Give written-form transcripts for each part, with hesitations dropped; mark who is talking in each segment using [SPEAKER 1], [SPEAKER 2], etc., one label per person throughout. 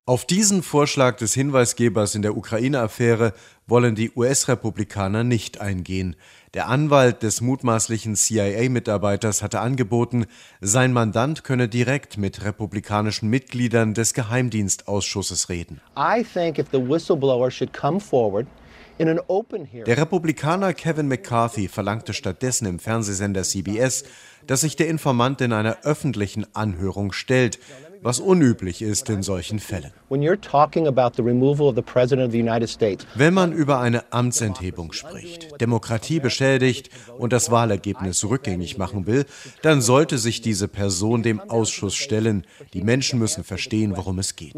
[SPEAKER 1] Auf diesen Vorschlag des Hinweisgebers in der Ukraine-Affäre wollen die US-Republikaner nicht eingehen. Der Anwalt des mutmaßlichen CIA-Mitarbeiters hatte angeboten, sein Mandant könne direkt mit republikanischen Mitgliedern des Geheimdienstausschusses reden. Der Republikaner Kevin McCarthy verlangte stattdessen im Fernsehsender CBS, dass sich der Informant in einer öffentlichen Anhörung stellt, was unüblich ist in solchen Fällen. Wenn man über eine Amtsenthebung spricht, Demokratie beschädigt und das Wahlergebnis rückgängig machen will, dann sollte sich diese Person dem Ausschuss stellen. Die Menschen müssen verstehen, worum es geht.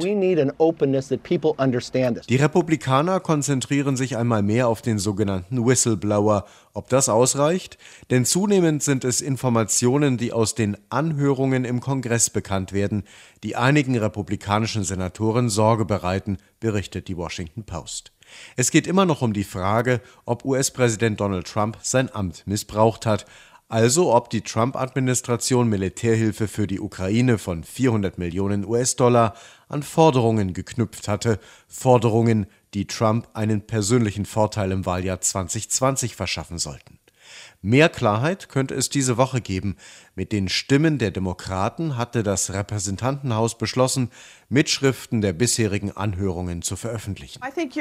[SPEAKER 1] Die Republikaner konzentrieren sich einmal mehr auf den sogenannten Whistleblower. Ob das ausreicht? Denn zunehmend sind es Informationen, die aus den Anhörungen im Kongress bekannt werden, die einigen republikanischen Senatoren Sorge bereiten, berichtet die Washington Post. Es geht immer noch um die Frage, ob US-Präsident Donald Trump sein Amt missbraucht hat, also ob die Trump-Administration Militärhilfe für die Ukraine von 400 Millionen US-Dollar an Forderungen geknüpft hatte, Forderungen, die Trump einen persönlichen Vorteil im Wahljahr 2020 verschaffen sollten. Mehr Klarheit könnte es diese Woche geben. Mit den Stimmen der Demokraten hatte das Repräsentantenhaus beschlossen, Mitschriften der bisherigen Anhörungen zu veröffentlichen.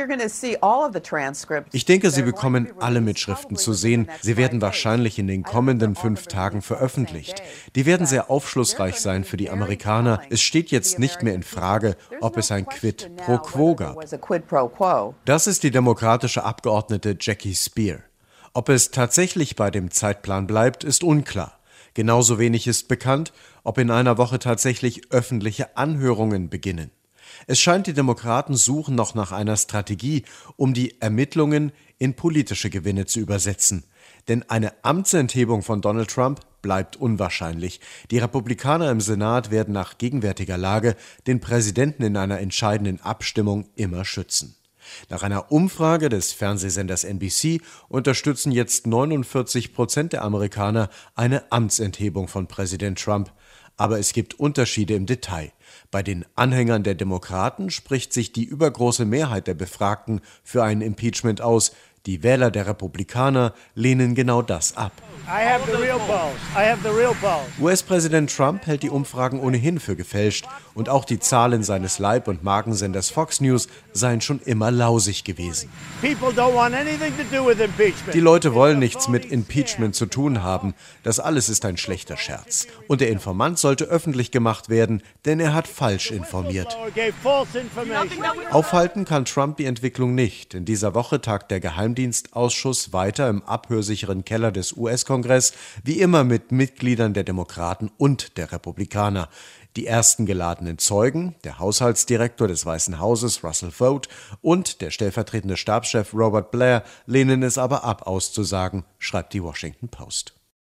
[SPEAKER 1] Ich denke, Sie bekommen alle Mitschriften zu sehen. Sie werden wahrscheinlich in den kommenden 5 Tagen veröffentlicht. Die werden sehr aufschlussreich sein für die Amerikaner. Es steht jetzt nicht mehr in Frage, ob es ein Quid pro Quo gab. Das ist die demokratische Abgeordnete Jackie Speier. Ob es tatsächlich bei dem Zeitplan bleibt, ist unklar. Genauso wenig ist bekannt, ob in einer Woche tatsächlich öffentliche Anhörungen beginnen. Es scheint, die Demokraten suchen noch nach einer Strategie, um die Ermittlungen in politische Gewinne zu übersetzen. Denn eine Amtsenthebung von Donald Trump bleibt unwahrscheinlich. Die Republikaner im Senat werden nach gegenwärtiger Lage den Präsidenten in einer entscheidenden Abstimmung immer schützen. Nach einer Umfrage des Fernsehsenders NBC unterstützen jetzt 49% der Amerikaner eine Amtsenthebung von Präsident Trump. Aber es gibt Unterschiede im Detail. Bei den Anhängern der Demokraten spricht sich die übergroße Mehrheit der Befragten für ein Impeachment aus. Die Wähler der Republikaner lehnen genau das ab. US-Präsident Trump hält die Umfragen ohnehin für gefälscht und auch die Zahlen seines Leib- und Markensenders Fox News seien schon immer lausig gewesen. Die Leute wollen nichts mit Impeachment zu tun haben. Das alles ist ein schlechter Scherz. Und der Informant sollte öffentlich gemacht werden, denn er hat falsch informiert. Aufhalten kann Trump die Entwicklung nicht. In dieser Woche tagt der Geheimdienstausschuss weiter im abhörsicheren Keller des US-Kongress, wie immer mit Mitgliedern der Demokraten und der Republikaner. Die ersten geladenen Zeugen, der Haushaltsdirektor des Weißen Hauses Russell Vought und der stellvertretende Stabschef Robert Blair, lehnen es aber ab, auszusagen, schreibt die Washington Post.